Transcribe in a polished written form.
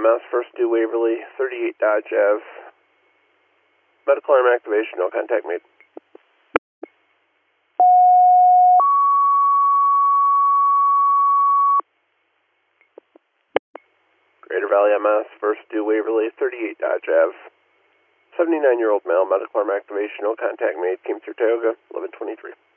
MS, first due Waverly, 38 Dodge Ave. Medical arm activation, no contact made. Greater Valley MS, first due Waverly, 38 Dodge Ave. 79-year-old male, medical arm activation, no contact made, came through Tioga, 1123.